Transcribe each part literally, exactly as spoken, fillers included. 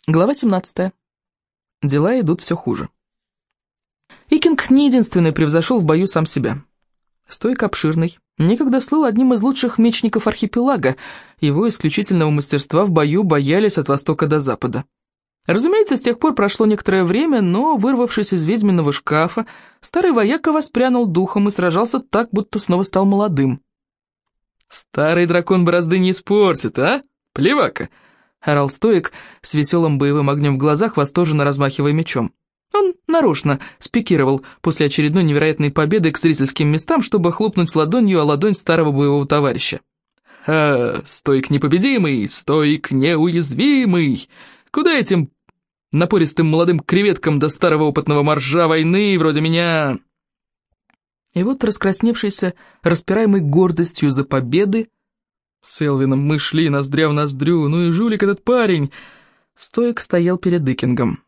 Глава семнадцатая. Дела идут все хуже. Икинг не единственный превзошел в бою сам себя. Стоик обширный, некогда слыл одним из лучших мечников архипелага, его исключительного мастерства в бою боялись от востока до запада. Разумеется, с тех пор прошло некоторое время, но, вырвавшись из ведьминого шкафа, старый вояка воспрянул духом и сражался так, будто снова стал молодым. «Старый дракон борозды не испортит, а, плевака!» — орал Стоик с веселым боевым огнем в глазах, восторженно размахивая мечом. Он нарочно спикировал после очередной невероятной победы к зрительским местам, чтобы хлопнуть ладонью о ладонь старого боевого товарища. «А, Стоик непобедимый, Стоик неуязвимый! Куда этим напористым молодым креветкам до старого опытного моржа войны вроде меня?» И вот, раскрасневшийся, распираемый гордостью за победы, с Элвином мы шли ноздря в ноздрю, ну и жулик этот парень, Стоик стоял перед Икингом.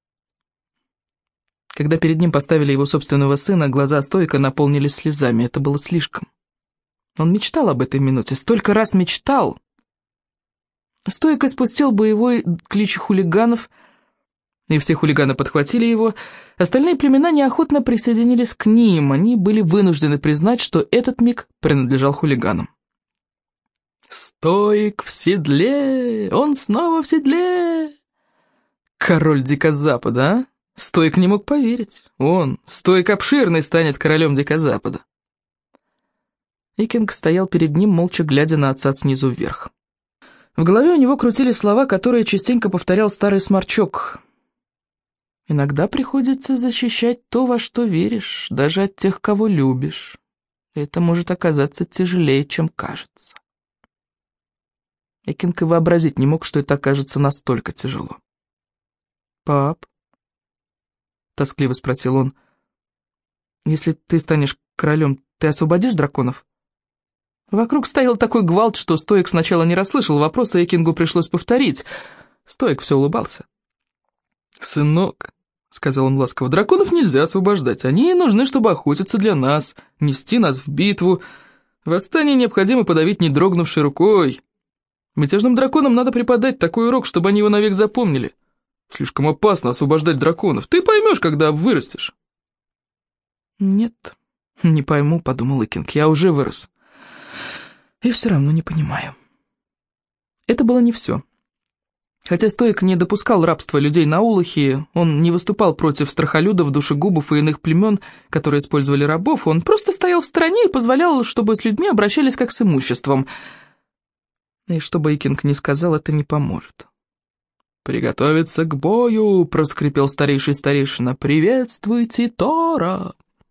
Когда перед ним поставили его собственного сына, глаза Стоика наполнились слезами. Это было слишком. Он мечтал об этой минуте, столько раз мечтал. Стоик испустил боевой клич хулиганов, и все хулиганы подхватили его. Остальные племена неохотно присоединились к ним. Они были вынуждены признать, что этот миг принадлежал хулиганам. «Стоик в седле! Он снова в седле!» Король Дикозапада, а? Стоик не мог поверить. Он, Стоик обширный, станет королем Дикозапада. Икинг стоял перед ним, молча глядя на отца снизу вверх. В голове у него крутились слова, которые частенько повторял старый сморчок. «Иногда приходится защищать то, во что веришь, даже от тех, кого любишь. Это может оказаться тяжелее, чем кажется». Икинг и вообразить не мог, что это окажется настолько тяжело. «Пап?» — тоскливо спросил он. «Если ты станешь королем, ты освободишь драконов?» Вокруг стоял такой гвалт, что Стоик сначала не расслышал вопроса, и Икингу пришлось повторить. Стоик все улыбался. «Сынок», — сказал он ласково, — «драконов нельзя освобождать. Они нужны, чтобы охотиться для нас, нести нас в битву. Восстание необходимо подавить не дрогнувшей рукой. Мятежным драконам надо преподать такой урок, чтобы они его навек запомнили. Слишком опасно освобождать драконов. Ты поймешь, когда вырастешь». «Нет, не пойму», — подумал Икинг, — «я уже вырос. И все равно не понимаю». Это было не все. Хотя Стоик не допускал рабства людей на Улахе, он не выступал против страхолюдов, душегубов и иных племен, которые использовали рабов, он просто стоял в стороне и позволял, чтобы с людьми обращались как с имуществом. И что бы Икинг ни сказал, это не поможет. «Приготовиться к бою!» — проскрипел старейший старейшина. «Приветствуйте Тора!»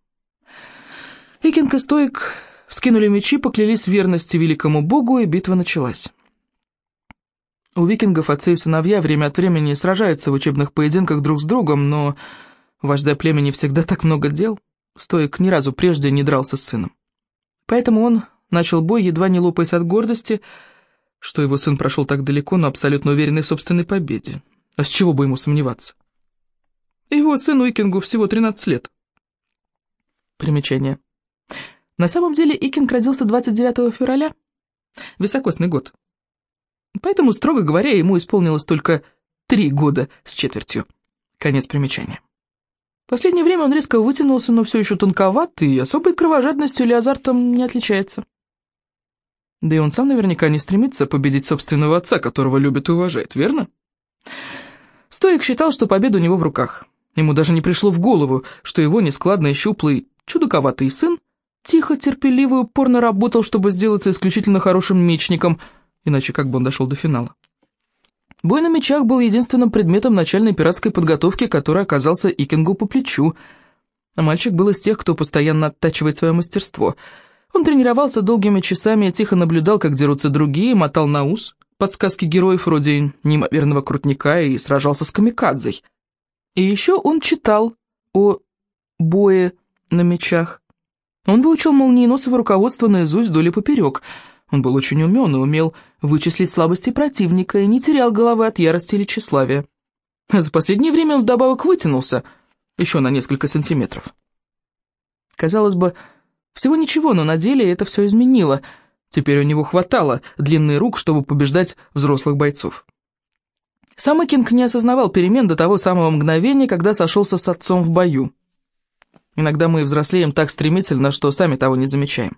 Икинг и Стоик вскинули мечи, поклялись в верности великому богу, и битва началась. У викингов отцы и сыновья время от времени сражаются в учебных поединках друг с другом, но у вождя племени всегда так много дел. Стоик ни разу прежде не дрался с сыном. Поэтому он начал бой, едва не лопаясь от гордости, что его сын прошел так далеко, но абсолютно уверенный в собственной победе. А с чего бы ему сомневаться? Его сыну Икингу всего тринадцать лет. Примечание. На самом деле Икинг родился двадцать девятого февраля, високосный год. Поэтому, строго говоря, ему исполнилось только три года с четвертью. Конец примечания. В последнее время он резко вытянулся, но все еще тонковат и особой кровожадностью или азартом не отличается. Да и он сам наверняка не стремится победить собственного отца, которого любит и уважает, верно? Стоик считал, что победа у него в руках. Ему даже не пришло в голову, что его нескладный, щуплый, чудаковатый сын тихо, терпеливо и упорно работал, чтобы сделаться исключительно хорошим мечником, иначе как бы он дошел до финала. Бой на мечах был единственным предметом начальной пиратской подготовки, который оказался Икингу по плечу. А мальчик был из тех, кто постоянно оттачивает свое мастерство. Он тренировался долгими часами, тихо наблюдал, как дерутся другие, мотал на ус подсказки героев вроде неимоверного крутника и сражался с камикадзой. И еще он читал о бое на мечах. Он выучил молниеносово руководство наизусть вдоль и поперек. Он был очень умен и умел вычислить слабости противника и не терял головы от ярости или тщеславия. А за последнее время он вдобавок вытянулся еще на несколько сантиметров. Казалось бы, всего ничего, но на деле это все изменило. Теперь у него хватало длинных рук, чтобы побеждать взрослых бойцов. Сам Икинг не осознавал перемен до того самого мгновения, когда сошелся с отцом в бою. Иногда мы взрослеем так стремительно, что сами того не замечаем.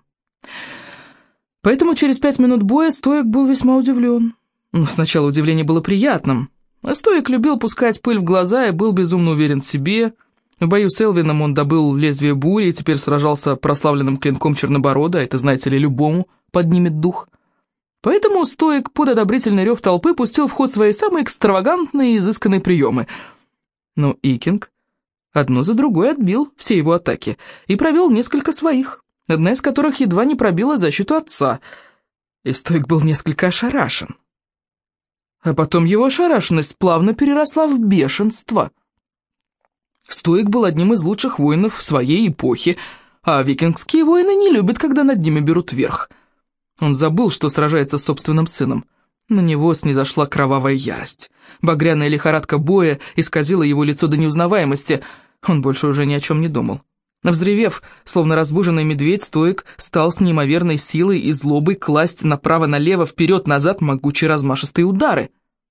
Поэтому через пять минут боя Стоик был весьма удивлен. Но сначала удивление было приятным. Стоик любил пускать пыль в глаза и был безумно уверен в себе. В бою с Элвином он добыл лезвие бури и теперь сражался прославленным клинком Черноборода, это, знаете ли, любому поднимет дух. Поэтому Стоик под одобрительный рев толпы пустил в ход свои самые экстравагантные и изысканные приемы. Но Икинг одну за другой отбил все его атаки и провел несколько своих, одна из которых едва не пробила защиту отца. И Стоик был несколько ошарашен. А потом его ошарашенность плавно переросла в бешенство. Стоик был одним из лучших воинов своей эпохи, а викингские воины не любят, когда над ними берут верх. Он забыл, что сражается с собственным сыном. На него снизошла кровавая ярость. Багряная лихорадка боя исказила его лицо до неузнаваемости. Он больше уже ни о чем не думал. Взревев, словно разбуженный медведь, Стоик стал с неимоверной силой и злобой класть направо-налево, вперед-назад могучие размашистые удары.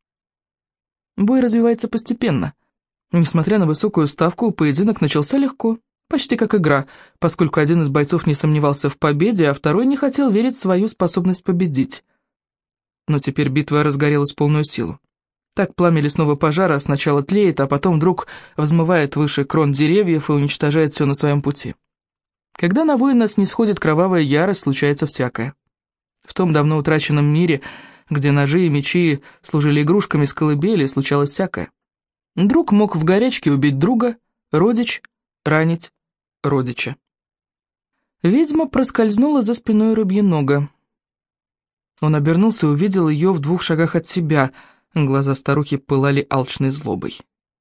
Бой развивается постепенно. Несмотря на высокую ставку, поединок начался легко, почти как игра, поскольку один из бойцов не сомневался в победе, а второй не хотел верить в свою способность победить. Но теперь битва разгорелась в полную силу. Так пламя лесного пожара сначала тлеет, а потом вдруг взмывает выше крон деревьев и уничтожает все на своем пути. Когда на воина снисходит кровавая ярость, случается всякое. В том давно утраченном мире, где ножи и мечи служили игрушками с колыбели, случалось всякое. Друг мог в горячке убить друга, родич ранить родича. Ведьма проскользнула за спиной рыбьенога. Он обернулся и увидел ее в двух шагах от себя. Глаза старухи пылали алчной злобой.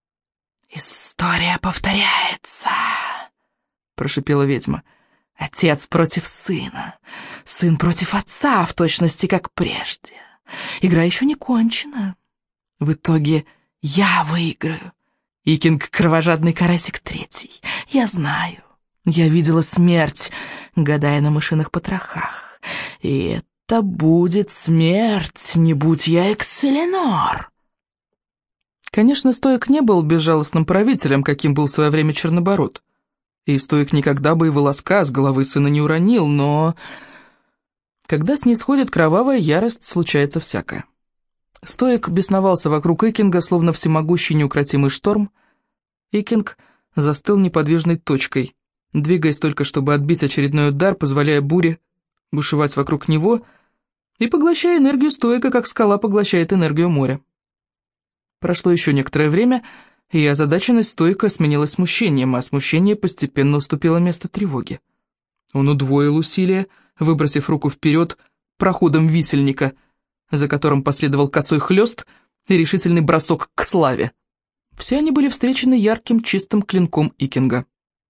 «История повторяется», — прошипела ведьма. «Отец против сына, сын против отца, в точности как прежде. Игра еще не кончена. В итоге я выиграю. Икинг — кровожадный карасик третий. Я знаю. Я видела смерть, гадая на мышиных потрохах. И это будет смерть, не будь я Экселинор». Конечно, Стоик не был безжалостным правителем, каким был в свое время Чернобород. И Стоик никогда бы и волоска с головы сына не уронил, но... Когда снисходит кровавая ярость, случается всякое. Стоик бесновался вокруг Икинга, словно всемогущий неукротимый шторм. Икинг застыл неподвижной точкой, двигаясь только, чтобы отбить очередной удар, позволяя буре бушевать вокруг него и поглощая энергию Стоика, как скала поглощает энергию моря. Прошло еще некоторое время, и озадаченность Стоика сменилась смущением, а смущение постепенно уступило место тревоге. Он удвоил усилия, выбросив руку вперед проходом висельника, за которым последовал косой хлёст и решительный бросок к славе. Все они были встречены ярким чистым клинком Икинга.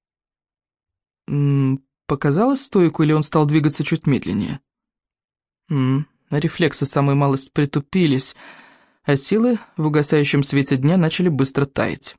М -м, показалось Стоику, или он стал двигаться чуть медленнее? М -м, рефлексы самой малость притупились, а силы в угасающем свете дня начали быстро таять.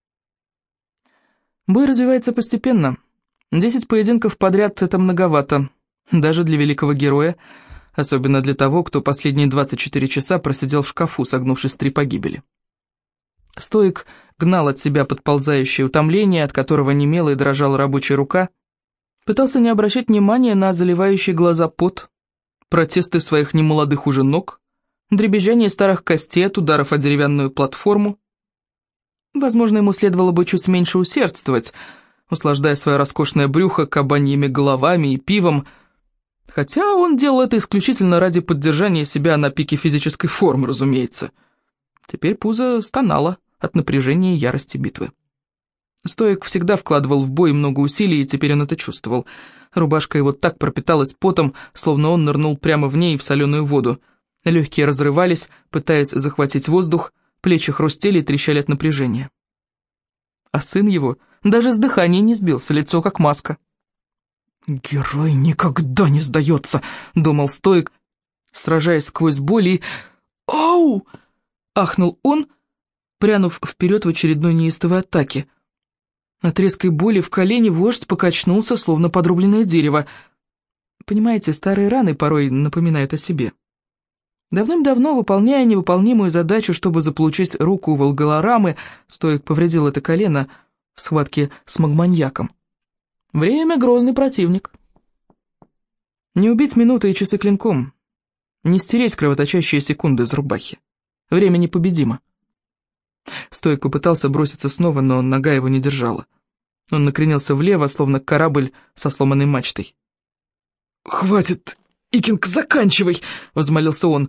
Бой развивается постепенно. Десять поединков подряд — это многовато, даже для великого героя, особенно для того, кто последние двадцать четыре часа просидел в шкафу, согнувшись в три погибели. Стоик гнал от себя подползающее утомление, от которого немела и дрожала рабочая рука, пытался не обращать внимания на заливающие глаза пот, протесты своих немолодых уже ног, дребезжание старых костей от ударов о деревянную платформу. Возможно, ему следовало бы чуть меньше усердствовать, услаждая свое роскошное брюхо кабаньими головами и пивом, хотя он делал это исключительно ради поддержания себя на пике физической формы, разумеется. Теперь пузо стонало от напряжения и ярости битвы. Стоик всегда вкладывал в бой много усилий, и теперь он это чувствовал. Рубашка его так пропиталась потом, словно он нырнул прямо в ней в соленую воду. Легкие разрывались, пытаясь захватить воздух, плечи хрустели и трещали от напряжения. А сын его даже с дыхания не сбился, лицо как маска. «Герой никогда не сдается», — думал Стоик, сражаясь сквозь боль, и... «Оу!» — ахнул он, прянув вперед в очередной неистовой атаке. От резкой боли в колене вождь покачнулся, словно подрубленное дерево. Понимаете, старые раны порой напоминают о себе. Давным-давно, выполняя невыполнимую задачу, чтобы заполучить руку Волгаларамы, Стоик повредил это колено в схватке с магманьяком. Время — грозный противник. Не убить минуты и часы клинком, не стереть кровоточащие секунды из рубахи. Время непобедимо. Стоик попытался броситься снова, но нога его не держала. Он накренился влево, словно корабль со сломанной мачтой. «Хватит, Икинг, заканчивай!» — взмолился он.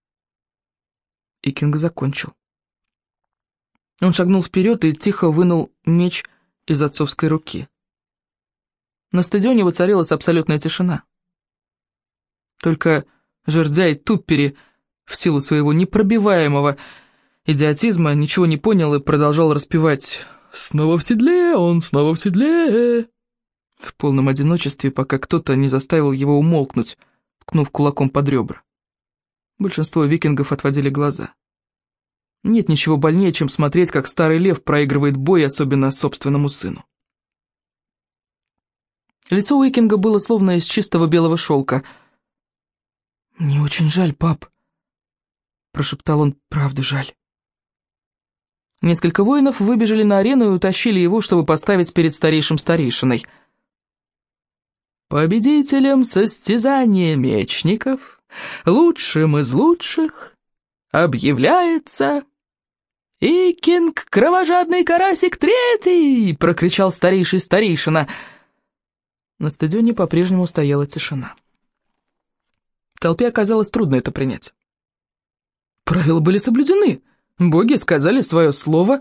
Икинг закончил. Он шагнул вперед и тихо вынул меч из отцовской руки. На стадионе воцарилась абсолютная тишина. Только жердяй Туппери в силу своего непробиваемого идиотизма ничего не понял и продолжал распевать «Снова в седле, он снова в седле!» в полном одиночестве, пока кто-то не заставил его умолкнуть, ткнув кулаком под ребра. Большинство викингов отводили глаза. Нет ничего больнее, чем смотреть, как старый лев проигрывает бой, особенно собственному сыну. Лицо у викинга было словно из чистого белого шелка. «Мне очень жаль, пап», — прошептал он, — «правда жаль». Несколько воинов выбежали на арену и утащили его, чтобы поставить перед старейшим старейшиной. «Победителем состязания мечников, лучшим из лучших, объявляется Икинг Кровожадный Карасик Третий!» — прокричал старейший старейшина. На стадионе по-прежнему стояла тишина. Толпе оказалось трудно это принять. Правила были соблюдены. Боги сказали свое слово,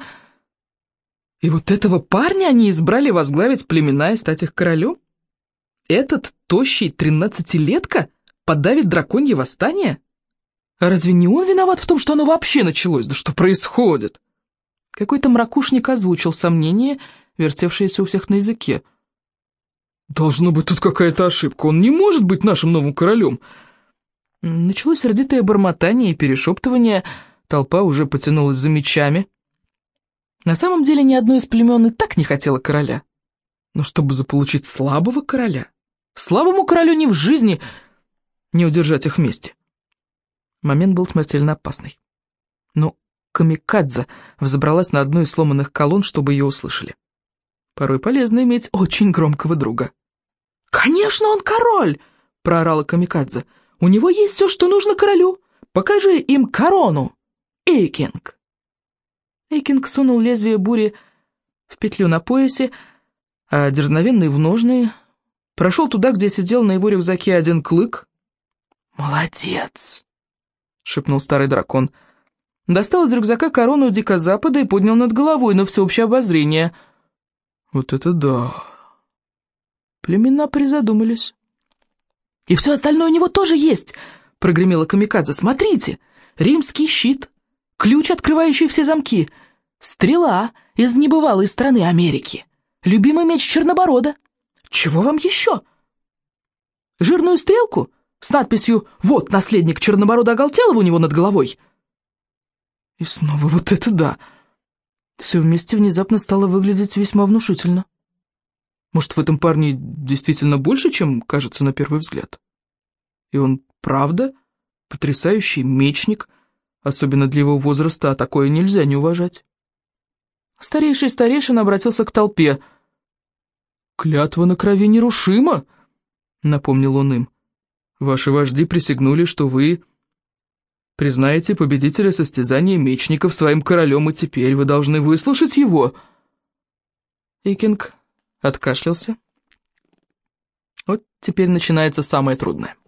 и вот этого парня они избрали возглавить племена и стать их королем? Этот тощий тринадцатилетка подавит драконье восстание? А разве не он виноват в том, что оно вообще началось? Да что происходит? Какой-то мракушник озвучил сомнение, вертевшееся у всех на языке. «Должно быть тут какая-то ошибка, он не может быть нашим новым королем!» Началось сердитое бормотание и перешептывание. Толпа уже потянулась за мечами. На самом деле ни одно из племен и так не хотело короля. Но чтобы заполучить слабого короля, слабому королю ни в жизни не удержать их вместе. Момент был смертельно опасный. Но Камикадзе взобралась на одну из сломанных колонн, чтобы ее услышали. Порой полезно иметь очень громкого друга. «Конечно, он король!» — проорала Камикадзе. «У него есть все, что нужно королю. Покажи им корону, Икинг!» Икинг сунул лезвие бури в петлю на поясе, а дерзновенный в ножны, прошел туда, где сидел на его рюкзаке один клык. «Молодец!» — шепнул старый дракон. Достал из рюкзака корону Дикозапада и поднял над головой на всеобщее обозрение. «Вот это да!» Племена призадумались. «И все остальное у него тоже есть!» — прогремела Камикадзе. «Смотрите! Римский щит, ключ, открывающий все замки, стрела из небывалой страны Америки, любимый меч Черноборода. Чего вам еще? Жирную стрелку с надписью «Вот наследник Черноборода Оголтелого» у него над головой?» И снова вот это да! Все вместе внезапно стало выглядеть весьма внушительно. Может, в этом парне действительно больше, чем кажется на первый взгляд? И он, правда, потрясающий мечник, особенно для его возраста, а такое нельзя не уважать. Старейший старейшин обратился к толпе. «Клятва на крови нерушима», — напомнил он им. «Ваши вожди присягнули, что вы признаете победителя состязания мечников своим королем, и теперь вы должны выслушать его». Икинг откашлялся. Вот теперь начинается самое трудное.